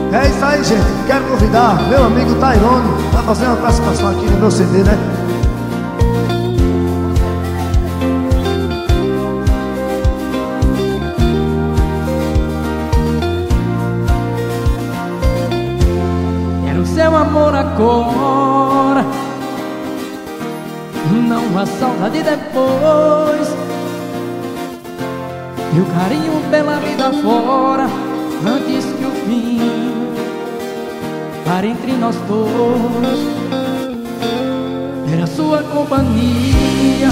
É isso aí, gente. Quero convidar meu amigo Tairone pra fazer uma participação aqui no meu CD, né? Quero seu amor agora, não a saudade depois, e o carinho pela vida fora, antes que o fim pare entre nós dois. Ter a sua companhia,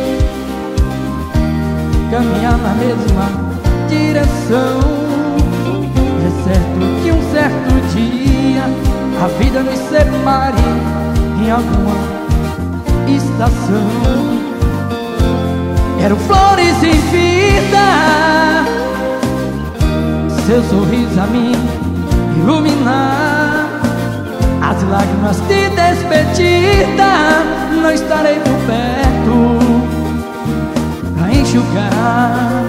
caminhar na mesma direção. É certo que um certo dia a vida nos separe em alguma estação. Quero flores em vida, seu sorriso a me iluminar. As lágrimas de despedida não estarei por perto pra enxugar.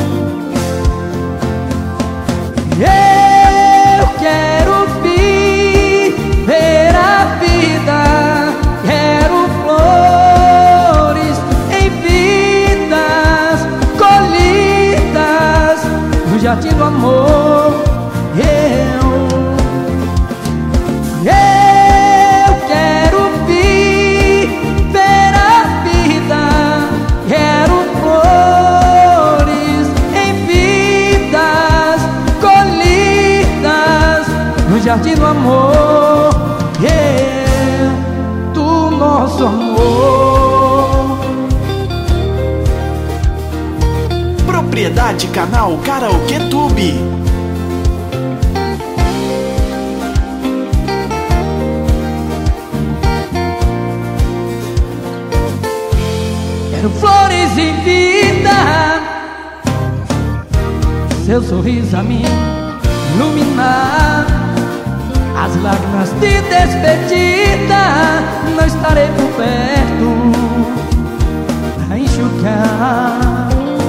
Eu quero viver a vida, quero flores em vidas colhidas no jardim do amor. Eu quero viver a vida, quero flores em vidas colhidas no jardim do amor, do nosso amor. Propriedade Canal Karaoketube. Quero flores em vida, seu sorriso a me iluminar. As lágrimas de despedida não estarei por perto pra enxugar.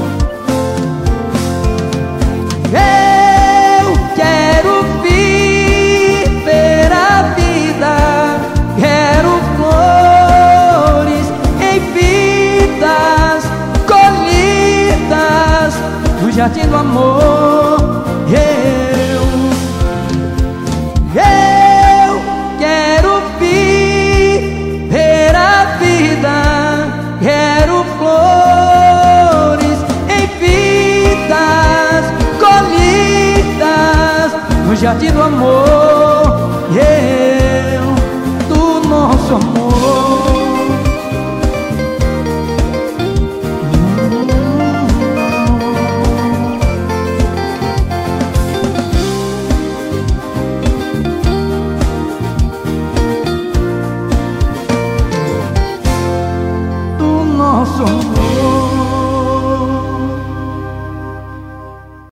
Eu quero viver a vida, quero flores em vidas colhidas no jardim do amor. Eu quero viver a vida, quero flores em vidas colhidas no jardim do amor, do nosso amor. Nosso amor.